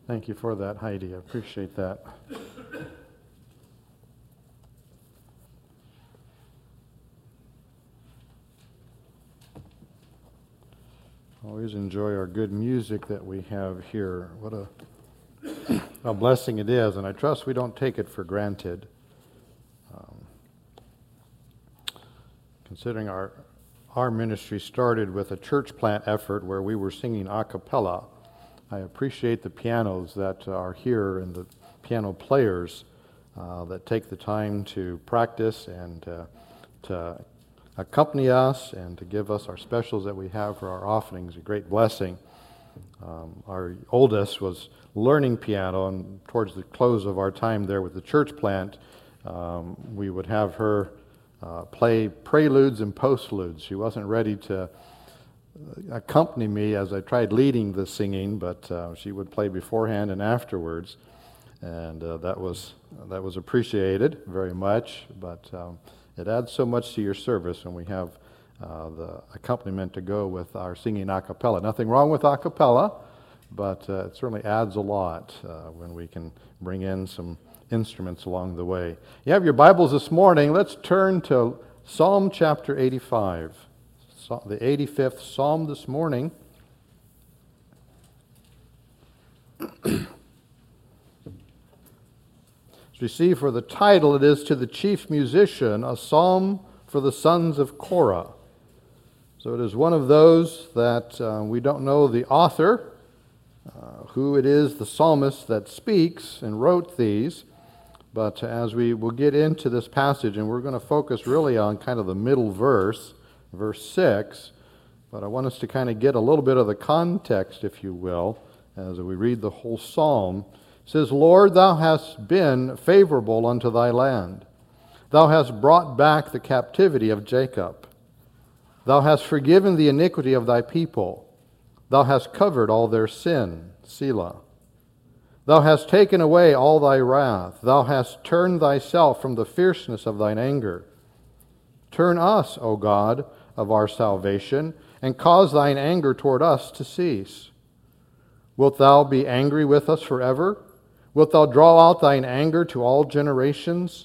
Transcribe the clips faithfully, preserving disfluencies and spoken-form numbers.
Thank you for that, Heidi. I appreciate that. Always enjoy our good music that we have here. What a, a blessing it is, and I trust we don't take it for granted. Um, considering our our ministry started with a church plant effort where we were singing a cappella, I appreciate the pianos that are here and the piano players uh, that take the time to practice and uh, to accompany us and to give us our specials that we have for our offerings. A great blessing. Um, our oldest was learning piano, and towards the close of our time there with the church plant, um, we would have her uh, play preludes and postludes. She wasn't ready to accompany me as I tried leading the singing, but uh, she would play beforehand and afterwards, and uh, that was that was appreciated very much. But um, it adds so much to your service when we have uh, the accompaniment to go with our singing a cappella. Nothing wrong with a cappella, but uh, it certainly adds a lot uh, when we can bring in some instruments along the way. You have your Bibles this morning. Let's turn to Psalm chapter eighty-five, the eighty-fifth Psalm this morning. As we see for the title, it is to the chief musician, a psalm for the sons of Korah. So it is one of those that uh, we don't know the author, uh, who it is, the psalmist that speaks and wrote these. But as we will get into this passage, and we're going to focus really on kind of the middle verse, verse six, but I want us to kind of get a little bit of the context, if you will, as we read the whole psalm. It says, Lord, thou hast been favorable unto thy land. Thou hast brought back the captivity of Jacob. Thou hast forgiven the iniquity of thy people. Thou hast covered all their sin. Selah. Thou hast taken away all thy wrath. Thou hast turned thyself from the fierceness of thine anger. Turn us, O God, of our salvation, and cause thine anger toward us to cease. Wilt thou be angry with us forever? Wilt thou draw out thine anger to all generations?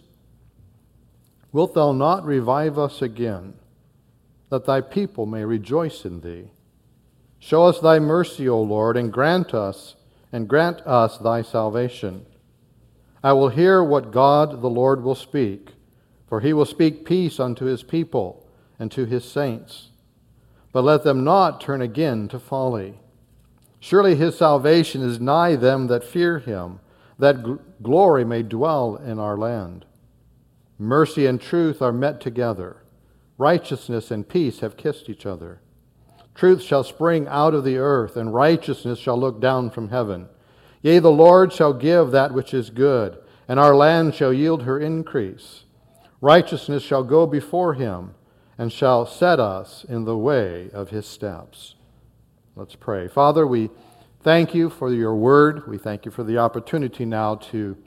Wilt thou not revive us again, that thy people may rejoice in thee? Show us thy mercy, O Lord, and grant us, and grant us thy salvation. I will hear what God the Lord will speak, for he will speak peace unto his people and to his saints. But let them not turn again to folly. Surely his salvation is nigh them that fear him, that gl- glory may dwell in our land. Mercy and truth are met together. Righteousness and peace have kissed each other. Truth shall spring out of the earth, and righteousness shall look down from heaven. Yea, the Lord shall give that which is good, and our land shall yield her increase. Righteousness shall go before him, and shall set us in the way of his steps. Let's pray. Father, we thank you for your word. We thank you for the opportunity now to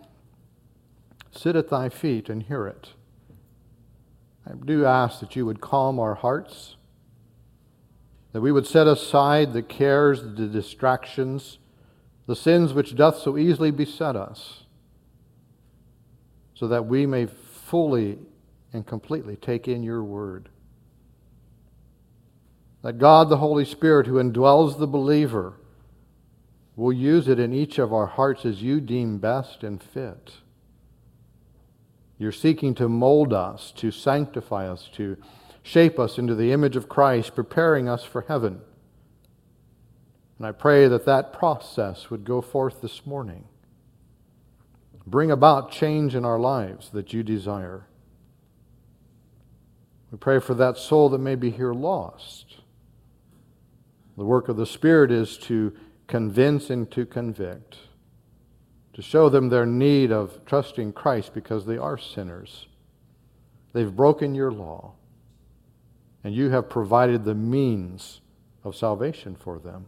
sit at thy feet and hear it. I do ask that you would calm our hearts, that we would set aside the cares, the distractions, the sins which doth so easily beset us, so that we may fully and completely take in your word. That God, the Holy Spirit, who indwells the believer, will use it in each of our hearts as you deem best and fit. You're seeking to mold us, to sanctify us, to shape us into the image of Christ, preparing us for heaven. And I pray that that process would go forth this morning. Bring about change in our lives that you desire. We pray for that soul that may be here lost. The work of the Spirit is to convince and to convict, to show them their need of trusting Christ because they are sinners. They've broken your law, and you have provided the means of salvation for them.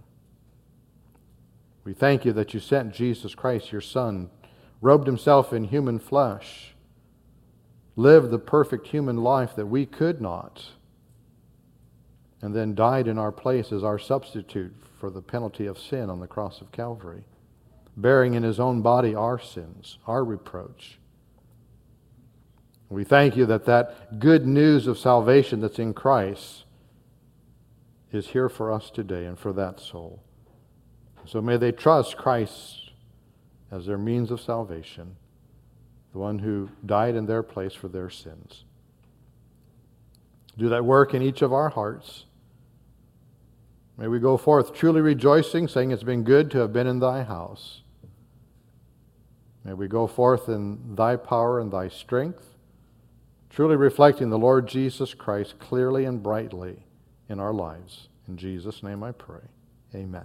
We thank you that you sent Jesus Christ, your Son, robed himself in human flesh, lived the perfect human life that we could not, and then died in our place as our substitute for the penalty of sin on the cross of Calvary. bearing in his own body our sins, our reproach. We thank you that that good news of salvation that's in Christ is here for us today and for that soul. So may they trust Christ as their means of salvation, the one who died in their place for their sins. Do that work in each of our hearts. May we go forth truly rejoicing, saying it's been good to have been in thy house. May we go forth in thy power and thy strength, truly reflecting the Lord Jesus Christ clearly and brightly in our lives. In Jesus' name I pray. Amen.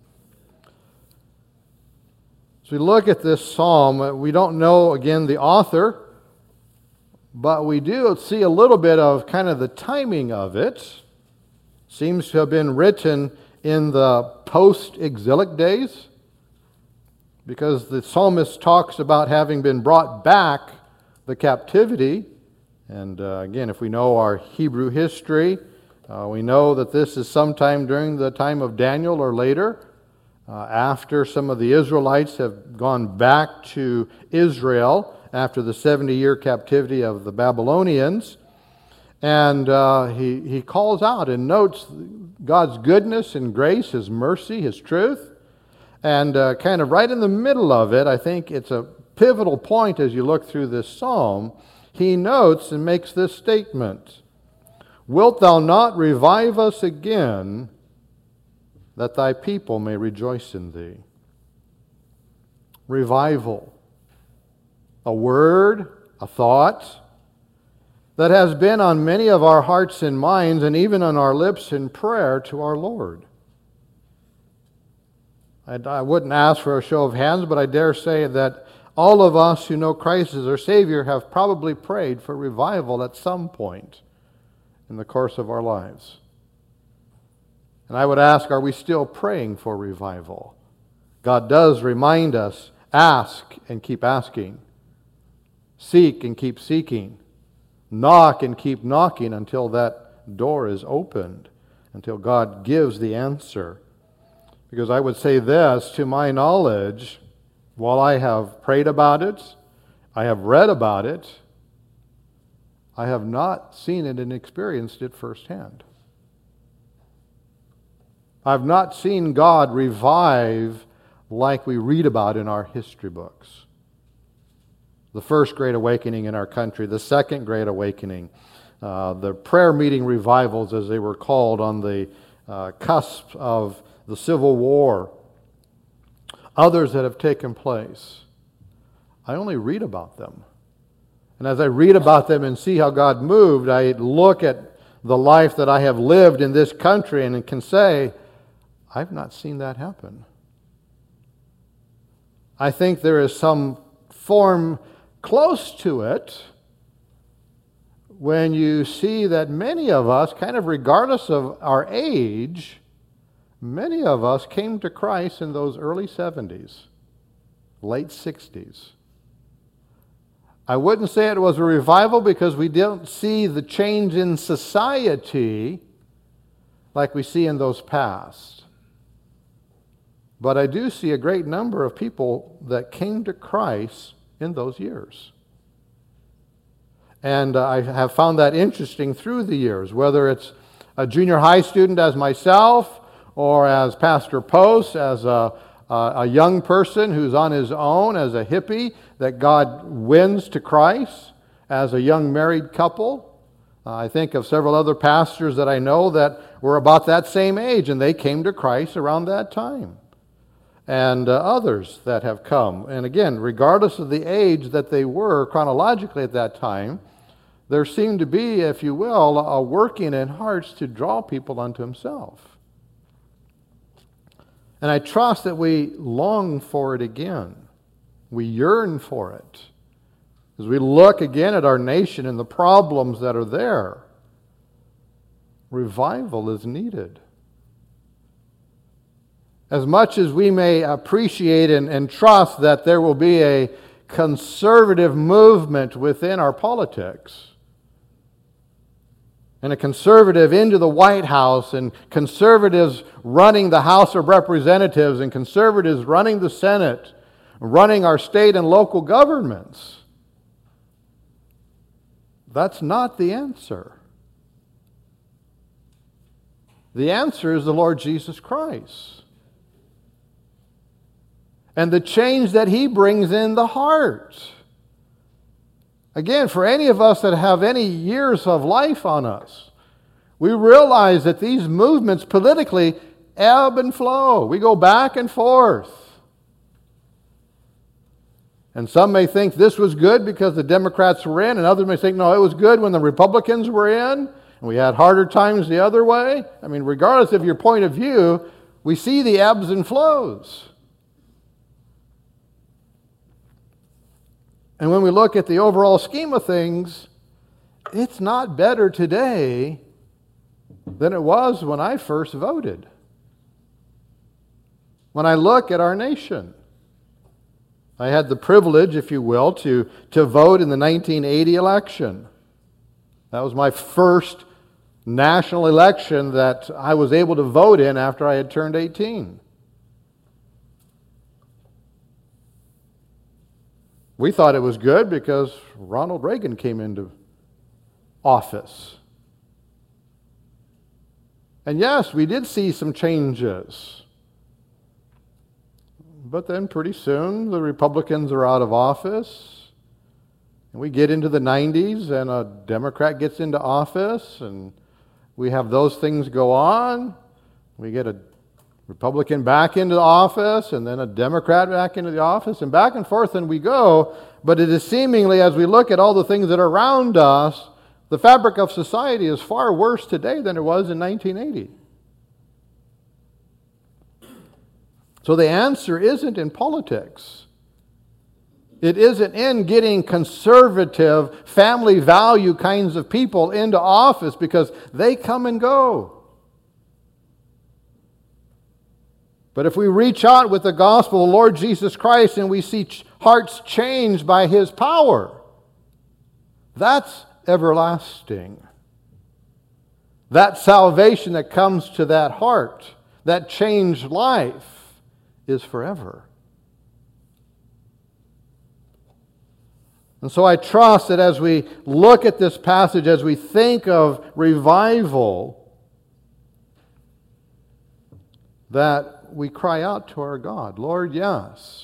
As we look at this psalm, we don't know, again, the author, but we do see a little bit of kind of the timing of it. Seems to have been written in the post-exilic days, because the psalmist talks about having been brought back the captivity. And uh, again, if we know our Hebrew history, uh, we know that this is sometime during the time of Daniel or later, uh, after some of the Israelites have gone back to Israel after the seventy-year captivity of the Babylonians. And uh, he, he calls out and notes God's goodness and grace, His mercy, His truth. And uh, kind of right in the middle of it, I think it's a pivotal point as you look through this psalm, he notes and makes this statement: "Wilt thou not revive us again, that thy people may rejoice in thee?" Revival. A word, a thought that has been on many of our hearts and minds, and even on our lips in prayer to our Lord. I, I wouldn't ask for a show of hands, but I dare say that all of us who know Christ as our Savior have probably prayed for revival at some point in the course of our lives. And I would ask, are we still praying for revival? God does remind us, ask and keep asking. Seek and keep seeking. Knock and keep knocking until that door is opened, until God gives the answer. Because I would say this, to my knowledge, while I have prayed about it, I have read about it, I have not seen it and experienced it firsthand. I've not seen God revive like we read about in our history books. The first Great Awakening in our country, the second Great Awakening, uh, the prayer meeting revivals, as they were called, on the uh, cusp of the Civil War, others that have taken place. I only read about them. And as I read about them and see how God moved, I look at the life that I have lived in this country and can say, I've not seen that happen. I think there is some form close to it when you see that many of us, kind of regardless of our age, many of us came to Christ in those early seventies, late sixties. I wouldn't say it was a revival because we didn't see the change in society like we see in those past. But I do see a great number of people that came to Christ in those years. And uh, I have found that interesting through the years, whether it's a junior high student as myself, or as Pastor Post, as a, a, a young person who's on his own, as a hippie that God wins to Christ, as a young married couple. Uh, I think of several other pastors that I know that were about that same age, and they came to Christ around that time. And uh, others that have come. And again, regardless of the age that they were chronologically at that time, there seemed to be, if you will, a working in hearts to draw people unto Himself. And I trust that we long for it again. We yearn for it. As we look again at our nation and the problems that are there, revival is needed. As much as we may appreciate and, and trust that there will be a conservative movement within our politics, and a conservative into the White House, and conservatives running the House of Representatives, and conservatives running the Senate, running our state and local governments. That's not the answer. The answer is the Lord Jesus Christ. And the change that He brings in the heart. Again, for any of us that have any years of life on us, we realize that these movements politically ebb and flow. We go back and forth. And some may think this was good because the Democrats were in, and others may think, no, it was good when the Republicans were in, and we had harder times the other way. I mean, regardless of your point of view, we see the ebbs and flows. And when we look at the overall scheme of things, it's not better today than it was when I first voted. When I look at our nation, I had the privilege, if you will, to, to vote in the nineteen eighty election. That was my first national election that I was able to vote in after I had turned eighteen. We thought it was good because Ronald Reagan came into office. And yes, we did see some changes. But then pretty soon the Republicans are out of office. And we get into the nineties and a Democrat gets into office and we have those things go on. We get a Republican back into office and then a Democrat back into the office and back and forth and we go. But it is seemingly, as we look at all the things that are around us, the fabric of society is far worse today than it was in nineteen eighty. So the answer isn't in politics. It isn't in getting conservative, family value kinds of people into office because they come and go. But if we reach out with the gospel of the Lord Jesus Christ and we see hearts changed by His power, that's everlasting. That salvation that comes to that heart, that changed life, is forever. And so I trust that as we look at this passage, as we think of revival, that we cry out to our God, Lord, yes.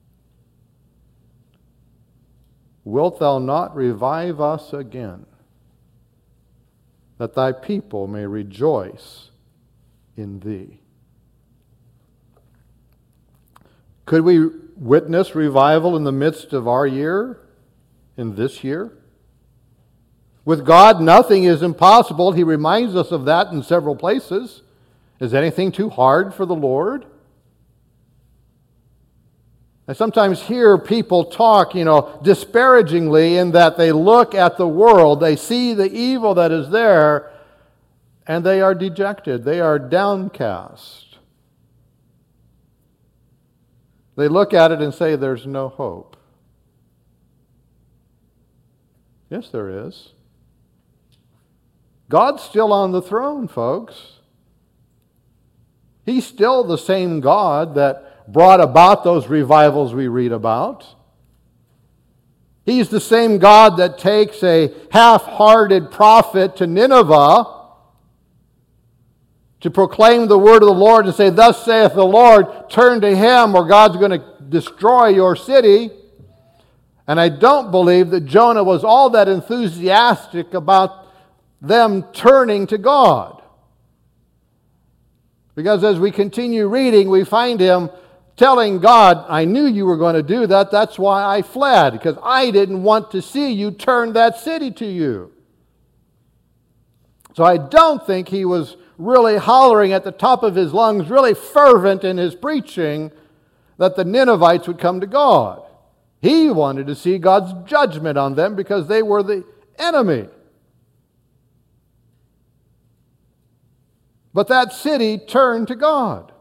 Wilt Thou not revive us again, that Thy people may rejoice in Thee? Could we witness revival in the midst of our year, in this year? With God, nothing is impossible. He reminds us of that in several places. Is anything too hard for the Lord? I sometimes hear people talk, you know, disparagingly in that they look at the world, they see the evil that is there, and they are dejected. They are downcast. They look at it and say, there's no hope. Yes, there is. God's still on the throne, folks. He's still the same God that brought about those revivals we read about. He's the same God that takes a half-hearted prophet to Nineveh to proclaim the word of the Lord and say, thus saith the Lord, turn to Him or God's going to destroy your city. And I don't believe that Jonah was all that enthusiastic about them turning to God. Because as we continue reading, we find him telling God, I knew you were going to do that, that's why I fled, because I didn't want to see you turn that city to you. So I don't think he was really hollering at the top of his lungs, really fervent in his preaching, that the Ninevites would come to God. He wanted to see God's judgment on them because they were the enemy. But that city turned to God.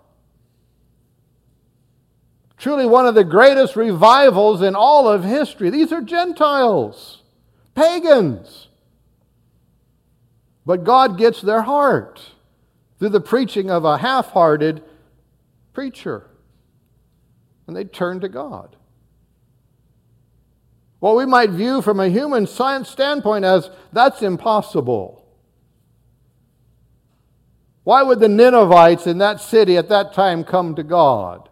Truly one of the greatest revivals in all of history. These are Gentiles, pagans. But God gets their heart through the preaching of a half-hearted preacher. And they turn to God. what we might view from a human science standpoint as that's impossible. Why would the Ninevites in that city at that time come to God?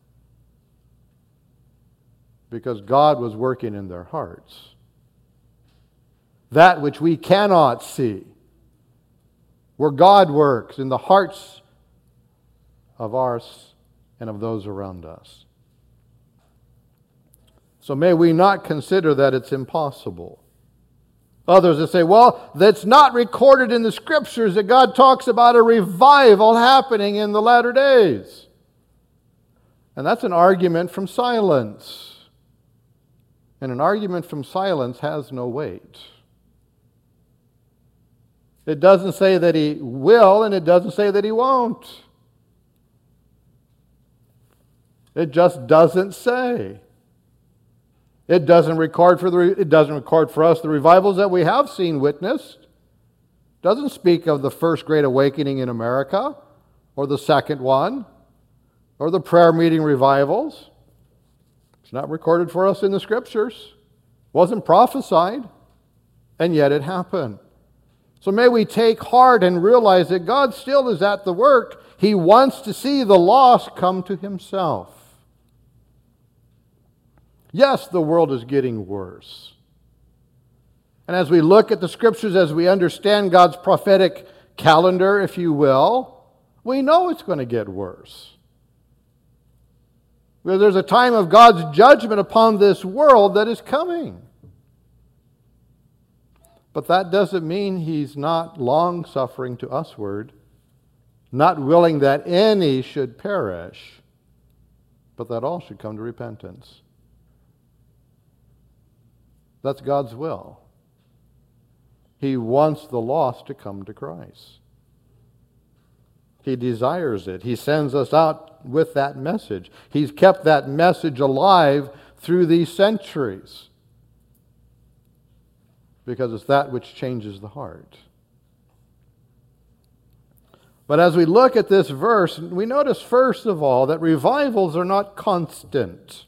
Because God was working in their hearts. That which we cannot see, where God works in the hearts of ours and of those around us. So may we not consider that it's impossible. Others that say, well, that's not recorded in the Scriptures that God talks about a revival happening in the latter days. And that's an argument from silence. And an argument from silence has no weight. It doesn't say that He will, and it doesn't say that He won't. It just doesn't say. It doesn't record for the it doesn't record for us the revivals that we have seen witnessed. It doesn't speak of the first great awakening in America, or the second one, or the prayer meeting revivals. It's not recorded for us in the Scriptures. It wasn't prophesied, and yet it happened. So may we take heart and realize that God still is at the work. He wants to see the lost come to Himself. Yes, the world is getting worse. And as we look at the Scriptures, as we understand God's prophetic calendar, if you will, we know it's going to get worse. Because there's a time of God's judgment upon this world that is coming. But that doesn't mean He's not long-suffering to usward, not willing that any should perish, but that all should come to repentance. That's God's will. He wants the lost to come to Christ. He desires it. He sends us out with that message. He's kept that message alive through these centuries because it's that which changes the heart. But as we look at this verse, we notice first of all that revivals are not constant.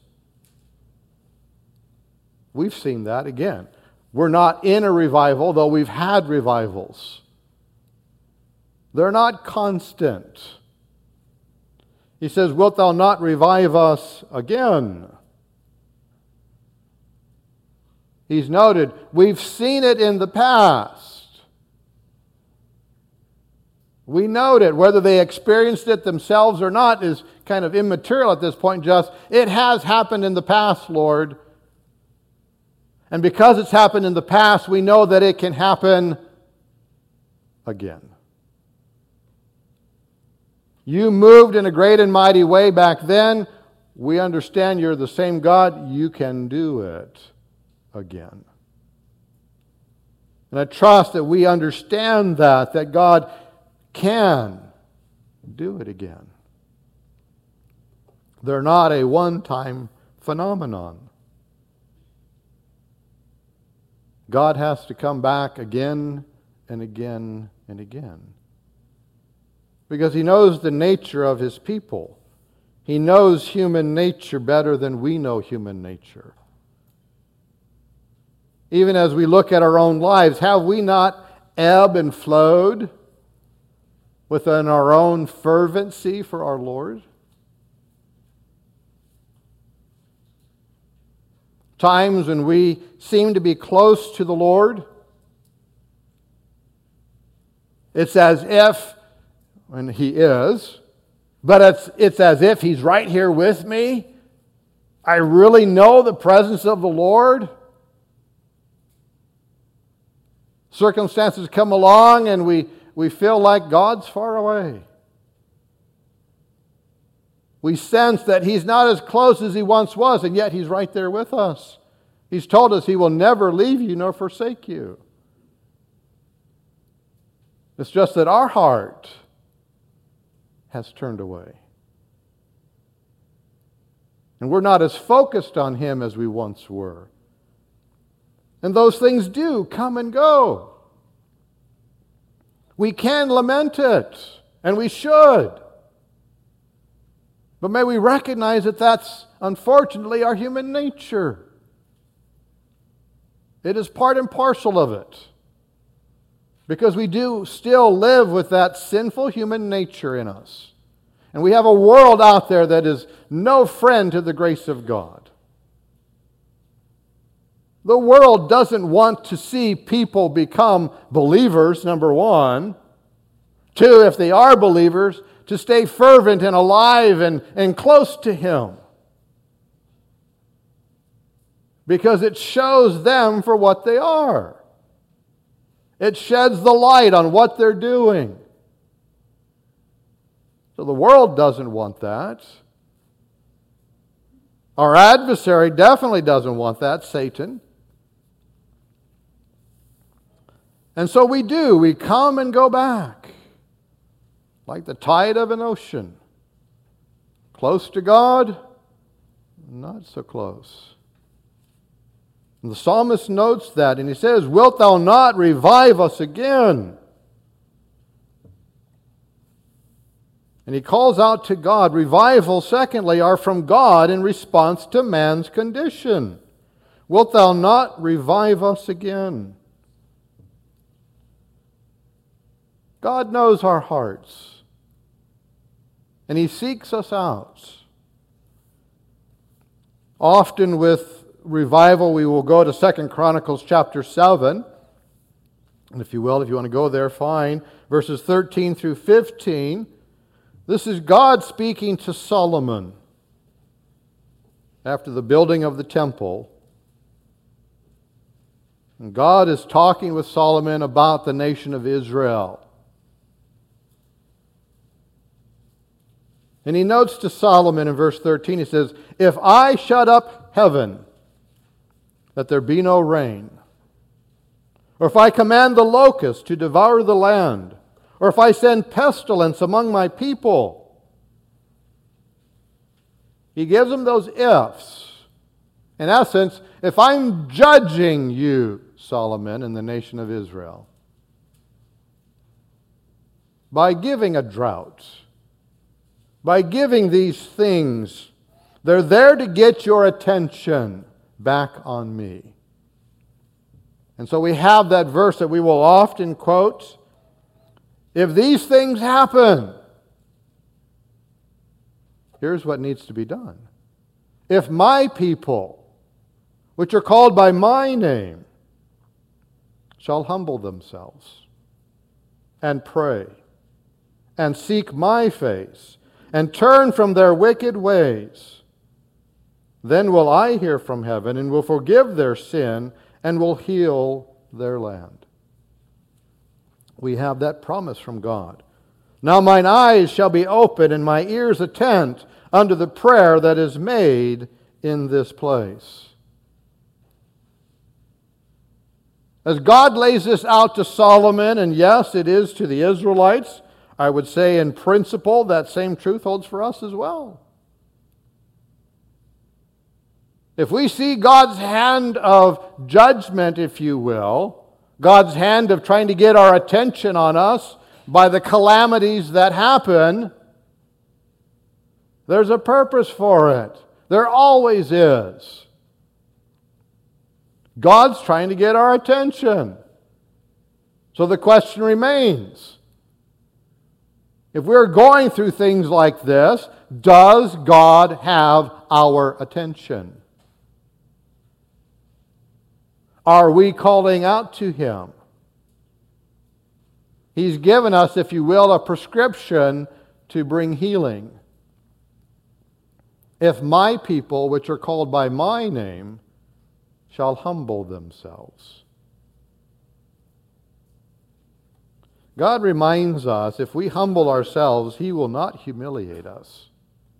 We've seen that again. We're not in a revival, though we've had revivals. They're not constant. He says, wilt thou not revive us again? He's noted, we've seen it in the past. We note it. Whether they experienced it themselves or not is kind of immaterial at this point. Just, it has happened in the past, Lord. And because it's happened in the past, we know that it can happen again. You moved in a great and mighty way back then. We understand you're the same God. You can do it again. And I trust that we understand that, that God can do it again. They're not a one-time phenomenon. God has to come back again and again and again. Because He knows the nature of His people. He knows human nature better than we know human nature. Even as we look at our own lives, have we not ebbed and flowed within our own fervency for our Lord? Times when we seem to be close to the Lord, it's as if, and He is, but it's, it's as if He's right here with me. I really know the presence of the Lord. Circumstances come along and we, we feel like God's far away. We sense that He's not as close as He once was, and yet He's right there with us. He's told us He will never leave you nor forsake you. It's just that our heart has turned away. And we're not as focused on Him as we once were. And those things do come and go. We can lament it, and we should. But may we recognize that that's unfortunately our human nature. It is part and parcel of it. Because we do still live with that sinful human nature in us. And we have a world out there that is no friend to the grace of God. The world doesn't want to see people become believers, number one. Two, if they are believers, to stay fervent and alive and, and close to Him. Because it shows them for what they are. It sheds the light on what they're doing. So the world doesn't want that. Our adversary definitely doesn't want that, Satan. And so we do. We come and go back. Like the tide of an ocean. Close to God, not so close. And the psalmist notes that, and he says, "Wilt thou not revive us again?" And he calls out to God. Revival, secondly, are from God in response to man's condition. Wilt thou not revive us again? God knows our hearts, and He seeks us out. Often with revival, we will go to Second Chronicles chapter seven. And if you will, if you want to go there, fine. Verses thirteen through fifteen. This is God speaking to Solomon after the building of the temple. And God is talking with Solomon about the nation of Israel. And he notes to Solomon in verse thirteen, he says, "If I shut up heaven, that there be no rain, or if I command the locust to devour the land, or if I send pestilence among my people." He gives them those ifs. In essence, if I'm judging you, Solomon, and the nation of Israel, by giving a drought, by giving these things, they're there to get your attention back on me. And so we have that verse that we will often quote. If these things happen, here's what needs to be done. If my people, which are called by my name, shall humble themselves and pray and seek my face and turn from their wicked ways, then will I hear from heaven and will forgive their sin and will heal their land. We have that promise from God. Now mine eyes shall be open and my ears attent unto the prayer that is made in this place. As God lays this out to Solomon, and yes, it is to the Israelites, I would say in principle that same truth holds for us as well. If we see God's hand of judgment, if you will, God's hand of trying to get our attention on us by the calamities that happen, there's a purpose for it. There always is. God's trying to get our attention. So the question remains, if we're going through things like this, does God have our attention? Are we calling out to Him? He's given us, if you will, a prescription to bring healing. If my people, which are called by my name, shall humble themselves. God reminds us, if we humble ourselves, He will not humiliate us.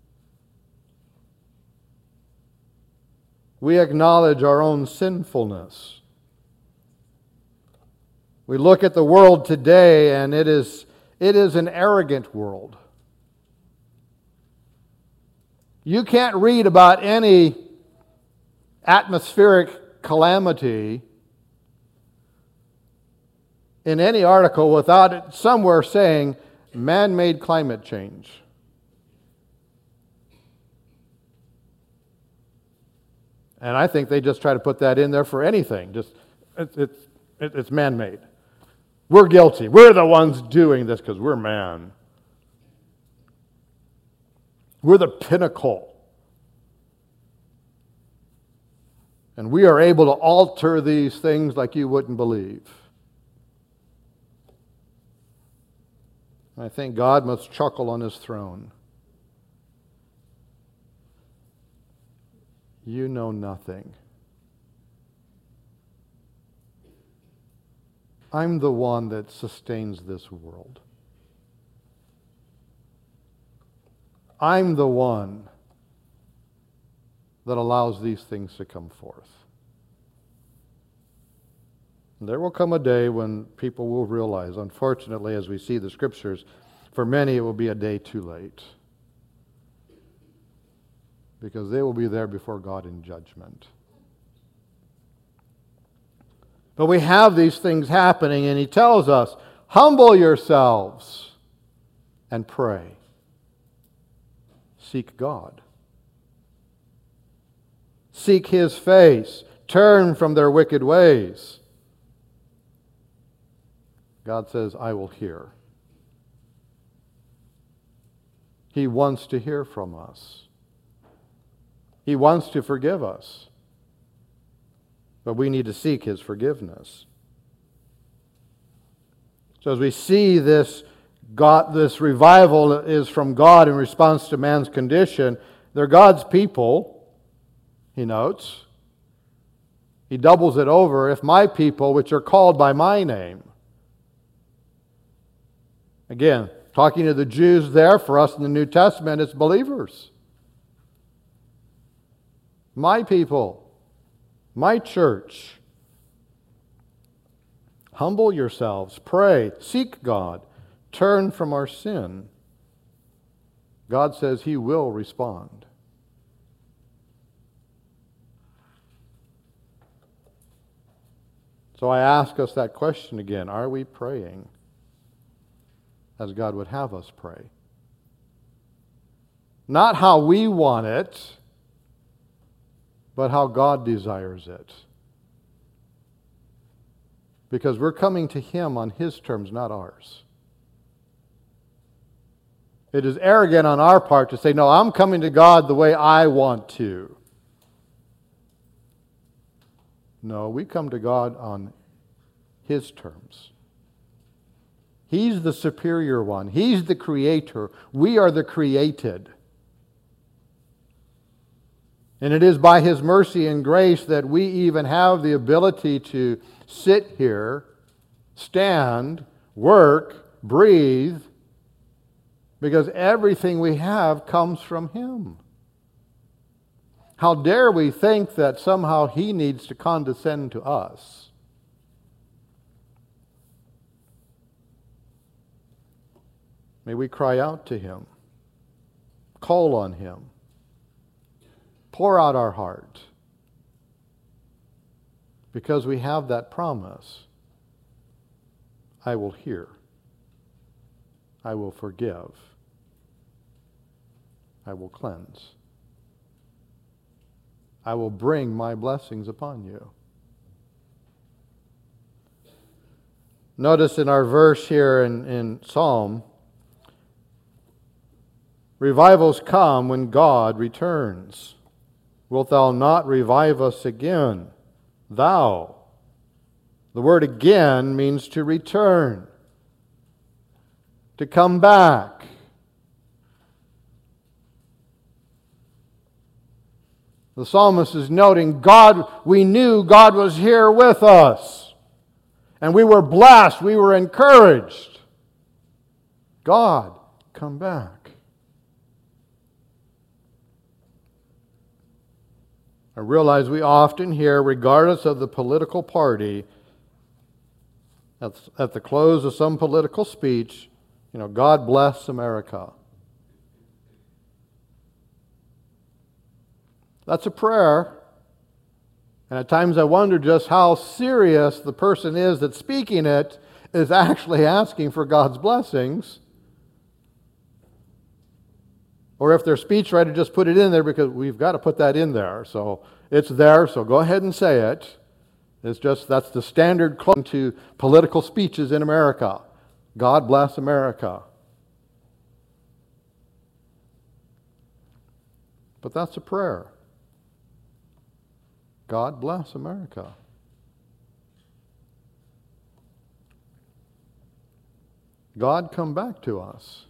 We acknowledge our own sinfulness. We look at the world today, and it is, it is an arrogant world. You can't read about any atmospheric calamity in any article without it somewhere saying man-made climate change. And I think they just try to put that in there for anything. Just It's, it's, it's man-made. We're guilty. We're the ones doing this because we're man. We're the pinnacle. And we are able to alter these things like you wouldn't believe. I think God must chuckle on his throne. You know nothing. I'm the one that sustains this world. I'm the one that allows these things to come forth. And there will come a day when people will realize, unfortunately, as we see the Scriptures, for many it will be a day too late. Because they will be there before God in judgment. But we have these things happening, and he tells us, humble yourselves and pray. Seek God. Seek his face. Turn from their wicked ways. God says, I will hear. He wants to hear from us. He wants to forgive us. But we need to seek his forgiveness. So as we see this, God, this revival is from God in response to man's condition, they're God's people, he notes. He doubles it over, if my people, which are called by my name. Again, talking to the Jews there, for us in the New Testament, it's believers. My people. My church, humble yourselves, pray, seek God, turn from our sin. God says he will respond. So I ask us that question again. Are we praying as God would have us pray? Not how we want it, but how God desires it. Because we're coming to him on his terms, not ours. It is arrogant on our part to say, no, I'm coming to God the way I want to. No, we come to God on his terms. He's the superior one. He's the creator. We are the created. And it is by his mercy and grace that we even have the ability to sit here, stand, work, breathe, because everything we have comes from him. How dare we think that somehow he needs to condescend to us? May we cry out to him, call on him. Pour out our heart. Because we have that promise. I will hear. I will forgive. I will cleanse. I will bring my blessings upon you. Notice in our verse here in, in Psalm, revivals come when God returns. Wilt thou not revive us again? Thou. The word again means to return, to come back. The psalmist is noting, God, we knew God was here with us. And we were blessed, we were encouraged. God, come back. I realize we often hear, regardless of the political party, at, at the close of some political speech, you know, God bless America. That's a prayer. And at times I wonder just how serious the person is that's speaking it is actually asking for God's blessings. Or if their speechwriter just put it in there because we've got to put that in there. So it's there, so go ahead and say it. It's just that's the standard closing to political speeches in America. God bless America. But that's a prayer. God bless America. God come back to us.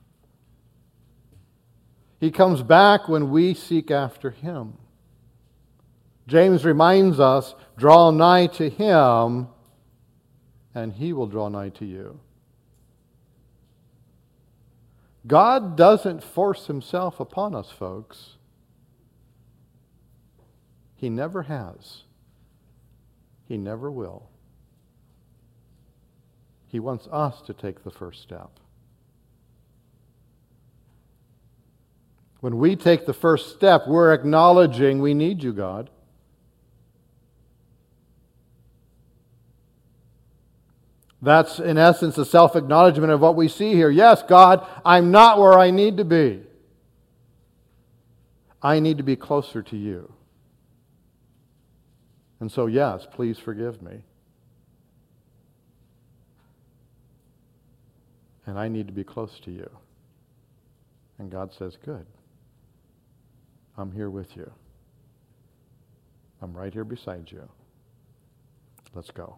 He comes back when we seek after Him. James reminds us, draw nigh to Him, and He will draw nigh to you. God doesn't force Himself upon us, folks. He never has. He never will. He wants us to take the first step. When we take the first step, we're acknowledging we need you, God. That's, in essence, a self-acknowledgement of what we see here. Yes, God, I'm not where I need to be. I need to be closer to you. And so, yes, please forgive me. And I need to be close to you. And God says, good. I'm here with you. I'm right here beside you. Let's go.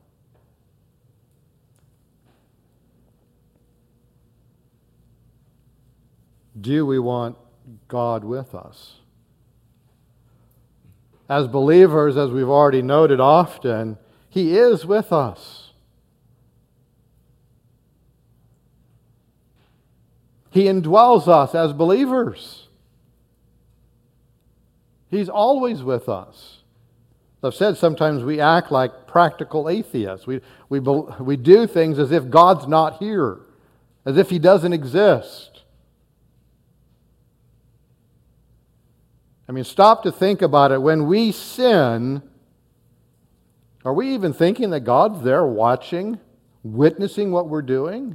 Do we want God with us? As believers, as we've already noted often, He is with us. He indwells us as believers. He's always with us. As I've said, sometimes we act like practical atheists. We, we, we do things as if God's not here, as if He doesn't exist. I mean, stop to think about it. When we sin, are we even thinking that God's there watching, witnessing what we're doing?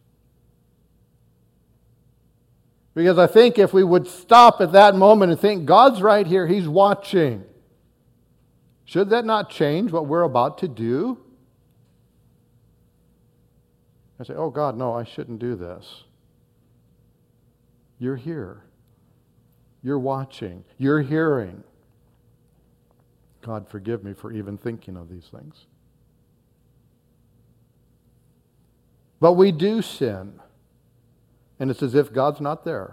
Because I think if we would stop at that moment and think, God's right here, He's watching, should that not change what we're about to do? I say, oh God, no, I shouldn't do this. You're here. You're watching. You're hearing. God, forgive me for even thinking of these things. But we do sin. And it's as if God's not there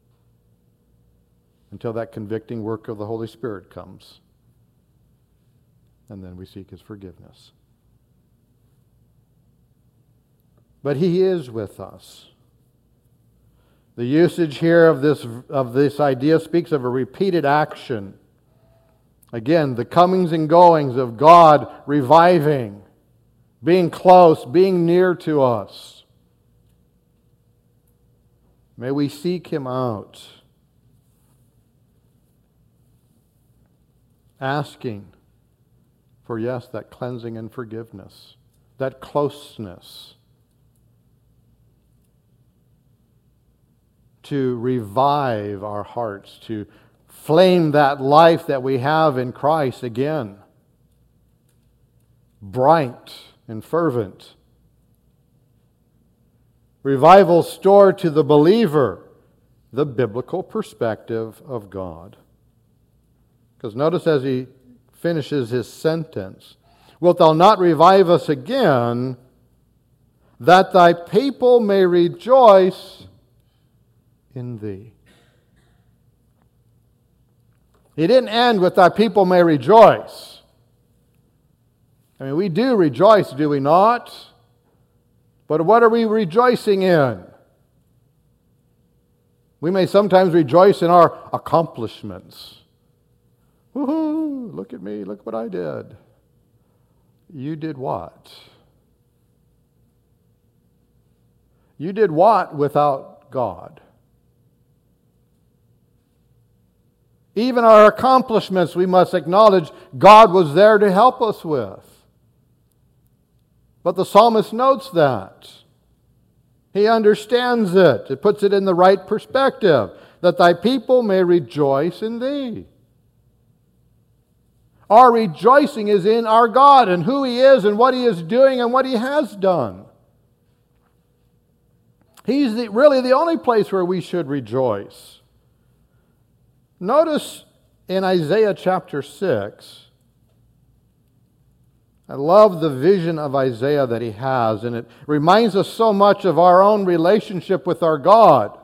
until that convicting work of the Holy Spirit comes. And then we seek His forgiveness. But He is with us. The usage here of this, of this idea speaks of a repeated action. Again, the comings and goings of God reviving, being close, being near to us. May we seek Him out, asking for, yes, that cleansing and forgiveness, that closeness, to revive our hearts, to flame that life that we have in Christ again, bright and fervent. Revival stored to the believer the biblical perspective of God. Because notice as he finishes his sentence, wilt thou not revive us again, that thy people may rejoice in thee? He didn't end with thy people may rejoice. I mean, we do rejoice, do we not? But what are we rejoicing in? We may sometimes rejoice in our accomplishments. Woohoo! Look at me, look what I did. You did what? You did what without God? Even our accomplishments, we must acknowledge God was there to help us with. But the psalmist notes that. He understands it. It puts it in the right perspective. That thy people may rejoice in thee. Our rejoicing is in our God and who He is and what He is doing and what He has done. He's the, really the only place where we should rejoice. Notice in Isaiah chapter six, I love the vision of Isaiah that he has, and it reminds us so much of our own relationship with our God.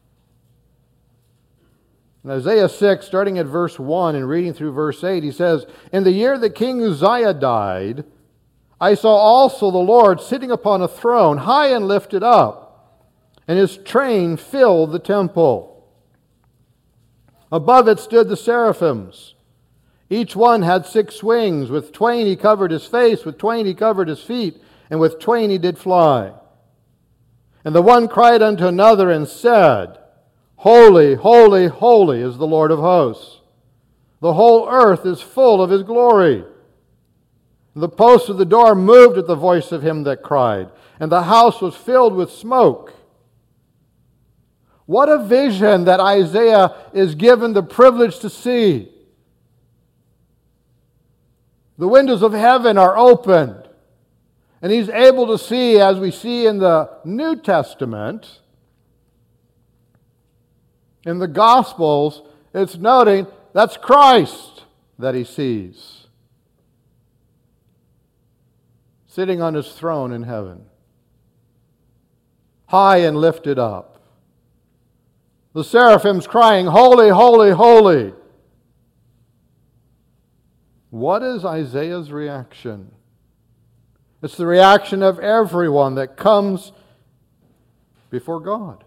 In Isaiah six, starting at verse one and reading through verse eight, he says, "In the year that King Uzziah died, I saw also the Lord sitting upon a throne, high and lifted up, and His train filled the temple. Above it stood the seraphims. Each one had six wings. With twain He covered His face, with twain He covered His feet, and with twain He did fly. And the one cried unto another and said, Holy, holy, holy is the Lord of hosts. The whole earth is full of His glory. The posts of the door moved at the voice of him that cried, and the house was filled with smoke." What a vision that Isaiah is given the privilege to see. The windows of heaven are opened, and he's able to see, as we see in the New Testament, in the Gospels, it's noting that's Christ that he sees, sitting on His throne in heaven, high and lifted up. The seraphims crying, Holy, holy, holy. What is Isaiah's reaction? It's the reaction of everyone that comes before God.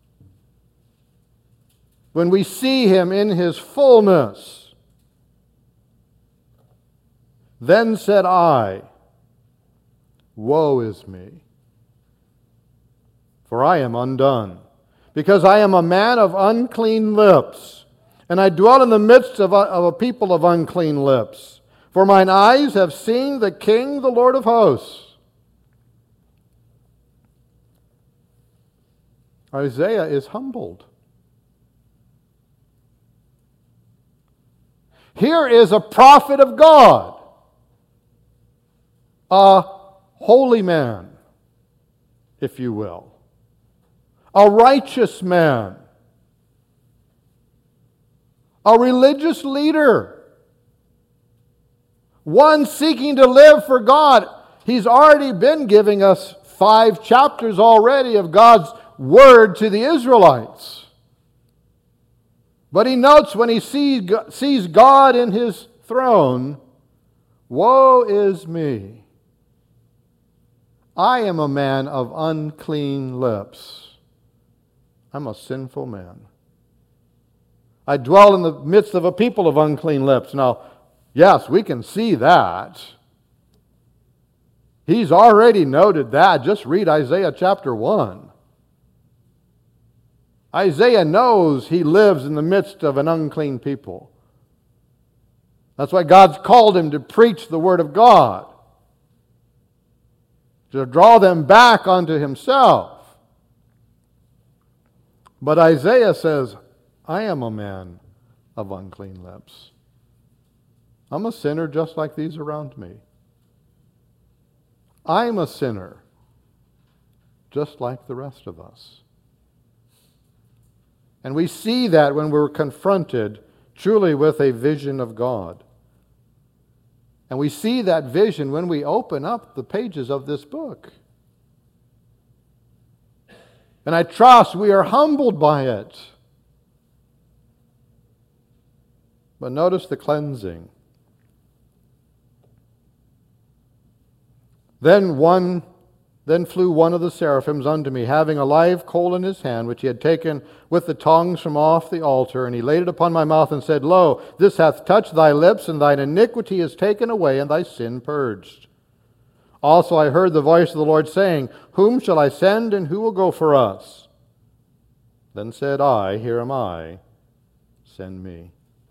When we see Him in His fullness, then said I, Woe is me, for I am undone, because I am a man of unclean lips, and I dwell in the midst of a, of a people of unclean lips. For mine eyes have seen the King, the Lord of hosts. Isaiah is humbled. Here is a prophet of God, a holy man, if you will, a righteous man, a religious leader, one seeking to live for God. He's already been giving us five chapters already of God's word to the Israelites. But he notes when he sees God in His throne, Woe is me! I am a man of unclean lips. I'm a sinful man. I dwell in the midst of a people of unclean lips. Now, yes, we can see that. He's already noted that. Just read Isaiah chapter one. Isaiah knows he lives in the midst of an unclean people. That's why God's called him to preach the Word of God, to draw them back unto Himself. But Isaiah says, I am a man of unclean lips. I'm a sinner just like these around me. I'm a sinner just like the rest of us. And we see that when we're confronted truly with a vision of God. And we see that vision when we open up the pages of this book. And I trust we are humbled by it. But notice the cleansing. Then one Then flew one of the seraphims unto me, having a live coal in his hand, which he had taken with the tongs from off the altar, and he laid it upon my mouth and said, Lo, this hath touched thy lips, and thine iniquity is taken away, and thy sin purged. Also I heard the voice of the Lord saying, Whom shall I send, and who will go for us? Then said I, Here am I, send me.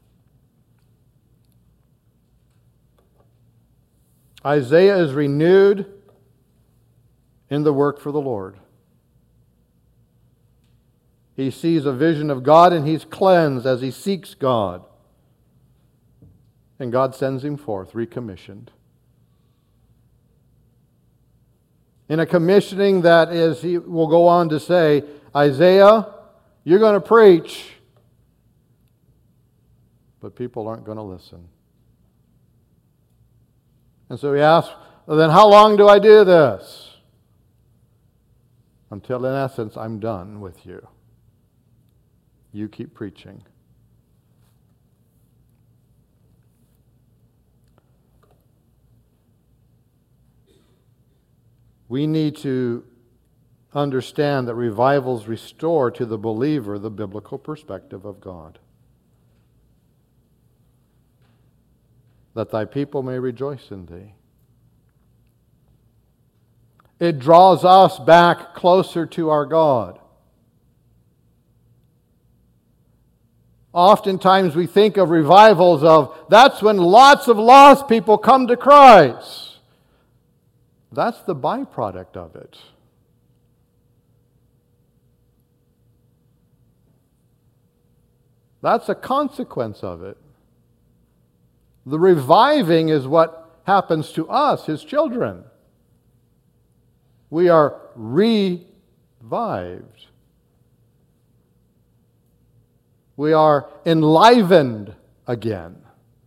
Isaiah is renewed in the work for the Lord. He sees a vision of God and he's cleansed as he seeks God. And God sends him forth, recommissioned. In a commissioning that is, he will go on to say, Isaiah, you're going to preach, but people aren't going to listen. And so he asks, well, then how long do I do this? Until, in essence, I'm done with you. You keep preaching. We need to understand that revivals restore to the believer the biblical perspective of God. That thy people may rejoice in thee. It draws us back closer to our God. Oftentimes we think of revivals of, that's when lots of lost people come to Christ. That's the byproduct of it. That's a consequence of it. The reviving is what happens to us, His children. We are revived. We are enlivened again.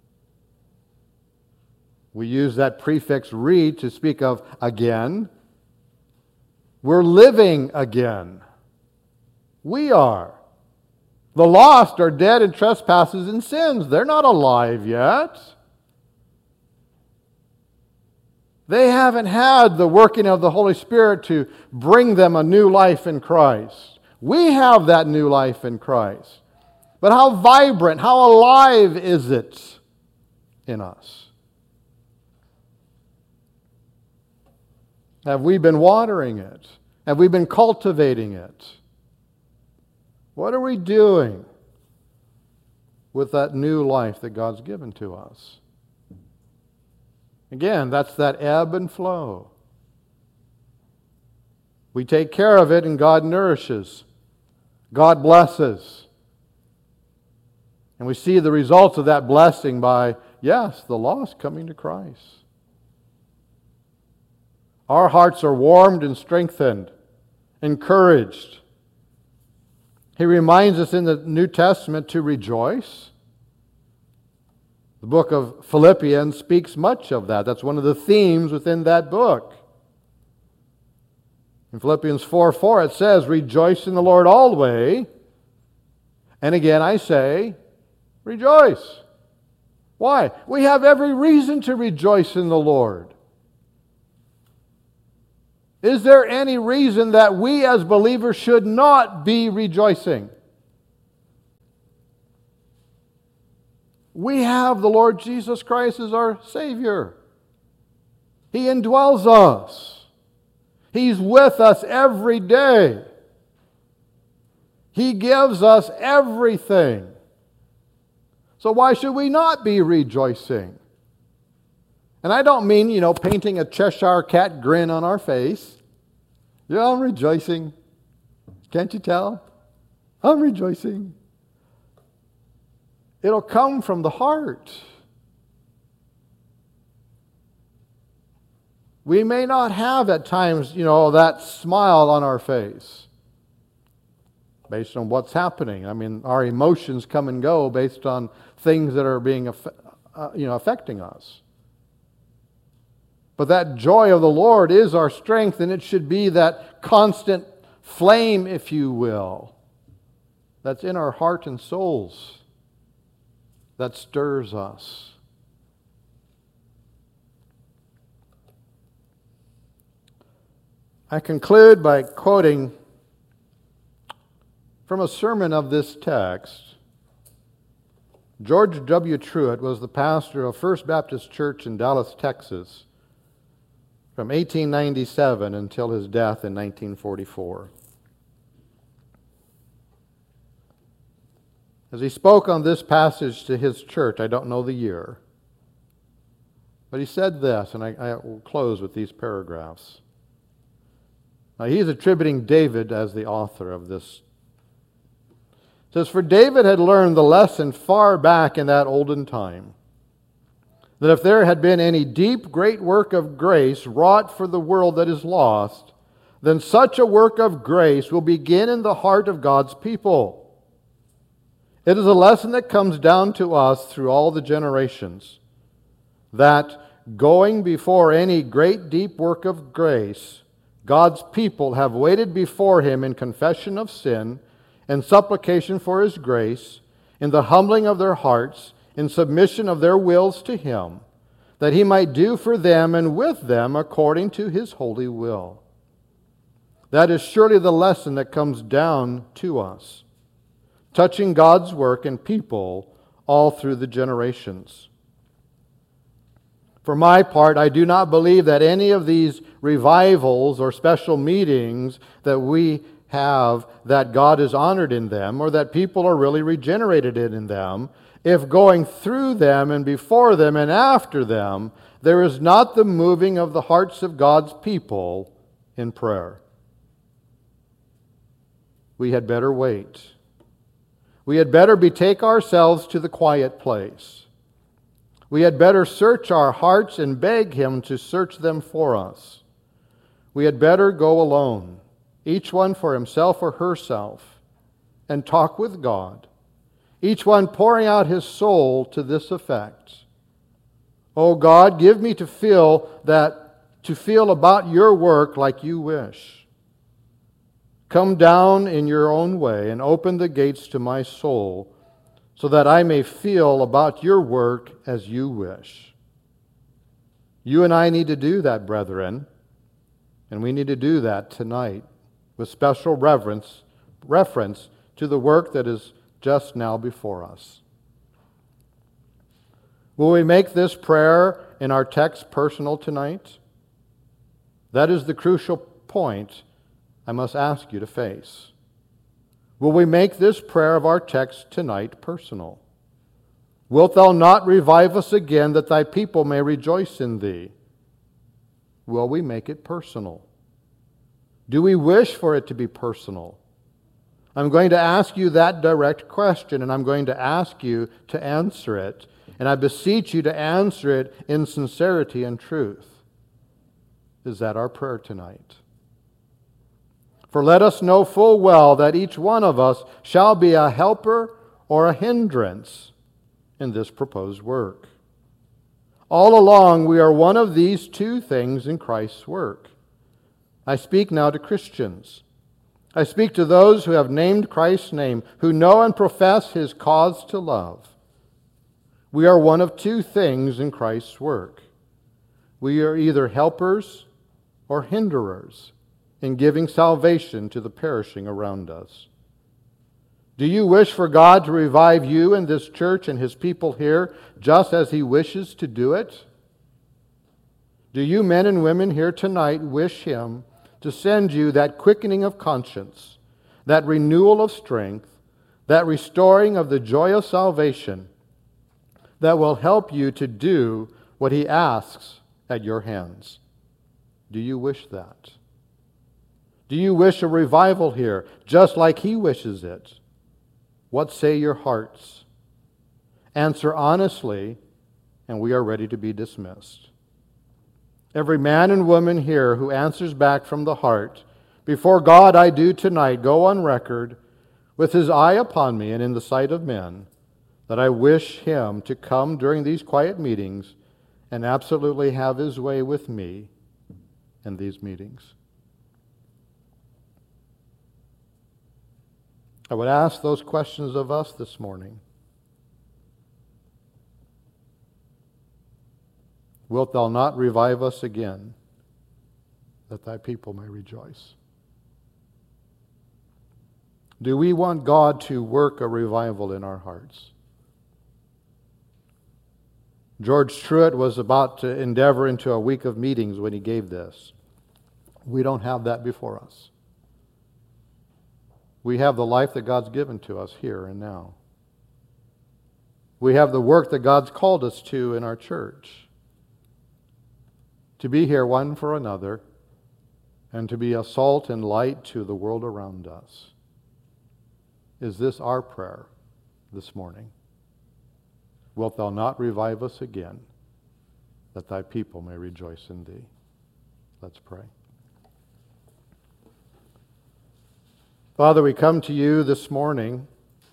We use that prefix re to speak of again. We're living again. We are. The lost are dead in trespasses and sins. They're not alive yet. They haven't had the working of the Holy Spirit to bring them a new life in Christ. We have that new life in Christ. But how vibrant, how alive is it in us? Have we been watering it? Have we been cultivating it? What are we doing with that new life that God's given to us? Again, that's that ebb and flow. We take care of it and God nourishes. God blesses. And we see the results of that blessing by, yes, the lost coming to Christ. Our hearts are warmed and strengthened, encouraged. He reminds us in the New Testament to rejoice. The book of Philippians speaks much of that. That's one of the themes within that book. In Philippians four four it says, rejoice in the Lord always. And again I say, rejoice. Why? We have every reason to rejoice in the Lord. Is there any reason that we as believers should not be rejoicing? We have the Lord Jesus Christ as our Savior. He indwells us. He's with us every day. He gives us everything. So why should we not be rejoicing? And I don't mean, you know, painting a Cheshire cat grin on our face. Yeah, I'm rejoicing. Can't you tell? I'm rejoicing. It'll come from the heart. We may not have at times, you know, that smile on our face based on what's happening. I mean, our emotions come and go based on things that are being, uh, you know, affecting us. But that joy of the Lord is our strength, and it should be that constant flame, if you will, that's in our heart and souls, that stirs us. I conclude by quoting from a sermon of this text. George W. Truett was the pastor of First Baptist Church in Dallas, Texas, from eighteen ninety-seven until his death in nineteen forty-four. As he spoke on this passage to his church, I don't know the year, but he said this, and I, I will close with these paragraphs. Now, he's attributing David as the author of this. It says, for David had learned the lesson far back in that olden time. that if there had been any deep, great work of grace wrought for the world that is lost, then such a work of grace will begin in the heart of God's people. It is a lesson that comes down to us through all the generations, that going before any great, deep work of grace, God's people have waited before Him in confession of sin and supplication for His grace, in the humbling of their hearts, in submission of their wills to Him, that He might do for them and with them according to His holy will. That is surely the lesson that comes down to us, touching God's work and people all through the generations. For my part, I do not believe that any of these revivals or special meetings that we have, that God is honored in them, or that people are really regenerated in them, if going through them and before them and after them, there is not the moving of the hearts of God's people in prayer. We had better wait. We had better betake ourselves to the quiet place. We had better search our hearts and beg Him to search them for us. We had better go alone, each one for himself or herself, and talk with God, each one pouring out his soul to this effect. Oh God, give me to feel that, to feel about your work like you wish. Come down in your own way and open the gates to my soul, so that I may feel about your work as you wish. You and I need to do that, brethren, and we need to do that tonight with special reverence, reference to the work that is just now before us. Will we make this prayer in our text personal tonight? That is the crucial point I must ask you to face. Will we make this prayer of our text tonight personal? Wilt thou not revive us again, that thy people may rejoice in thee? Will we make it personal? Do we wish for it to be personal? I'm going to ask you that direct question, and I'm going to ask you to answer it. And I beseech you to answer it in sincerity and truth. Is that our prayer tonight? For let us know full well that each one of us shall be a helper or a hindrance in this proposed work. All along we are one of these two things in Christ's work. I speak now to Christians. I speak to those who have named Christ's name, who know and profess His cause to love. We are one of two things in Christ's work. We are either helpers or hinderers in giving salvation to the perishing around us. Do you wish for God to revive you in this church and His people here just as He wishes to do it? Do you men and women here tonight wish Him to send you that quickening of conscience, that renewal of strength, that restoring of the joy of salvation that will help you to do what He asks at your hands? Do you wish that? Do you wish a revival here, just like He wishes it? What say your hearts? Answer honestly, and we are ready to be dismissed. Every man and woman here who answers back from the heart, before God I do tonight go on record with his eye upon me and in the sight of men, that I wish him to come during these quiet meetings and absolutely have his way with me in these meetings. I would ask those questions of us this morning. Wilt thou not revive us again, that thy people may rejoice? Do we want God to work a revival in our hearts? George Truett was about to endeavor into a week of meetings when he gave this. We don't have that before us. We have the life that God's given to us here and now. We have the work that God's called us to in our church. To be here one for another and to be a salt and light to the world around us. Is this our prayer this morning? Wilt thou not revive us again, that thy people may rejoice in thee. Let's pray. Father, we come to you this morning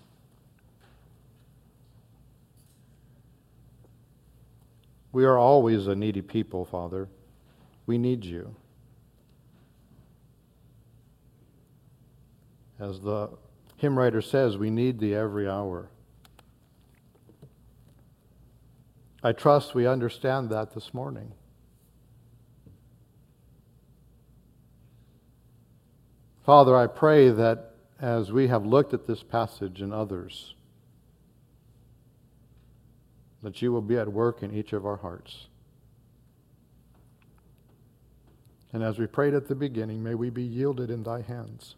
we are always a needy people, Father. We need you. As the hymn writer says, we need thee every hour. I trust we understand that this morning. Father, I pray that as we have looked at this passage and others, that you will be at work in each of our hearts. And as we prayed at the beginning, may we be yielded in thy hands.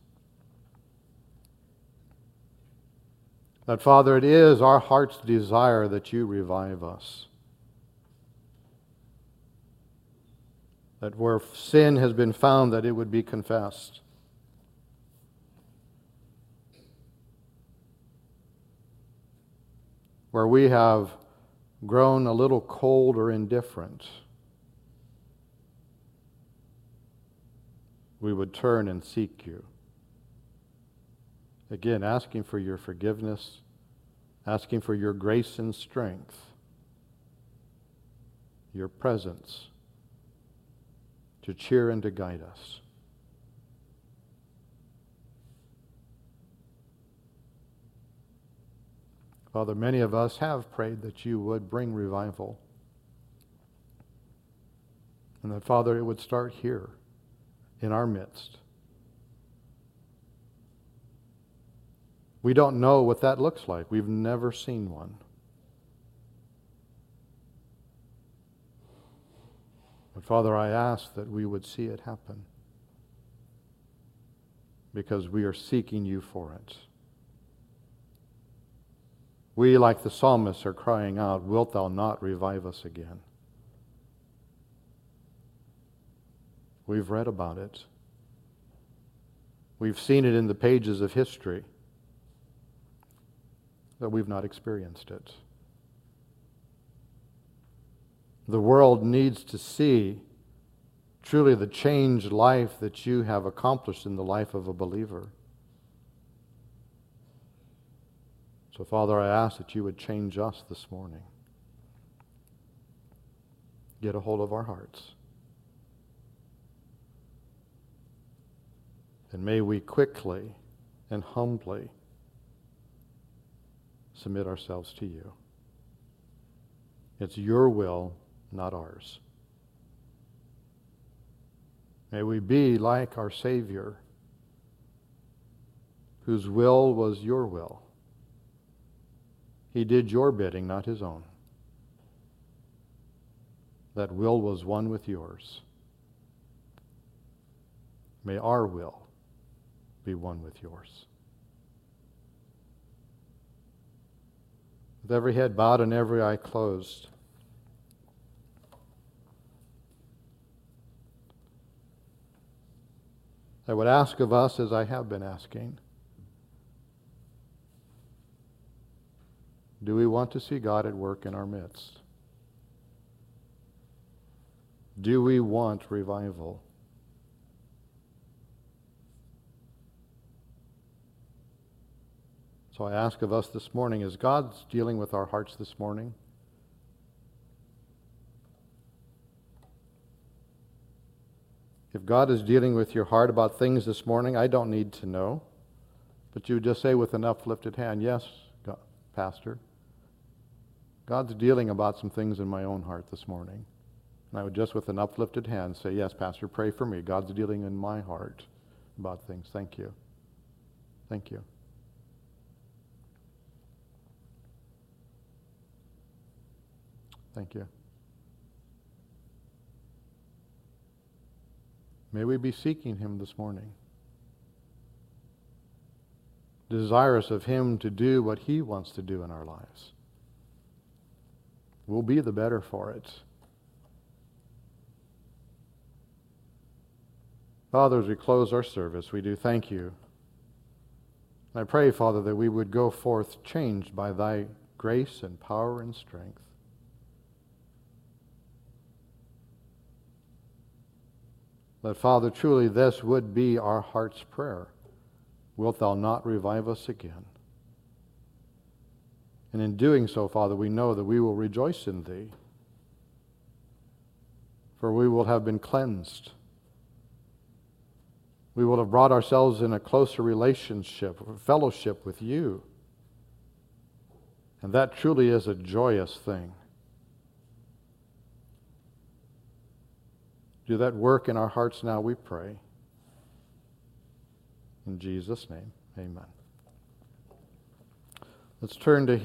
That, Father, it is our heart's desire that you revive us. That where sin has been found, that it would be confessed. Where we have grown a little cold or indifferent, we would turn and seek you. Again, asking for your forgiveness, asking for your grace and strength, your presence to cheer and to guide us. Father, many of us have prayed that you would bring revival. And that, Father, it would start here in our midst. We don't know what that looks like. We've never seen one. But Father, I ask that we would see it happen because we are seeking you for it. We, like the psalmists, are crying out, wilt thou not revive us again? We've read about it. We've seen it in the pages of history, but we've not experienced it. The world needs to see truly the changed life that you have accomplished in the life of a believer. So, Father, I ask that you would change us this morning. Get a hold of our hearts. And may we quickly and humbly submit ourselves to you. It's your will, not ours. May we be like our Savior, whose will was your will. He did your bidding, not his own. That will was one with yours. May our will be one with yours. With every head bowed and every eye closed, I would ask of us, as I have been asking, do we want to see God at work in our midst? Do we want revival? So I ask of us this morning, is God dealing with our hearts this morning? If God is dealing with your heart about things this morning, I don't need to know. But you just say with an uplifted hand, yes, God, Pastor. God's dealing about some things in my own heart this morning. And I would just with an uplifted hand say, yes, Pastor, pray for me. God's dealing in my heart about things. Thank you. Thank you. Thank you. May we be seeking him this morning, desirous of him to do what he wants to do in our lives. We'll be the better for it. Father, as we close our service, we do thank you. I pray, Father, that we would go forth changed by thy grace and power and strength. But Father, truly this would be our heart's prayer. Wilt thou not revive us again? And in doing so, Father, we know that we will rejoice in thee, for we will have been cleansed. We will have brought ourselves in a closer relationship, fellowship with you. And that truly is a joyous thing. Do that work in our hearts now, we pray. In Jesus' name, amen. Let's turn to hymn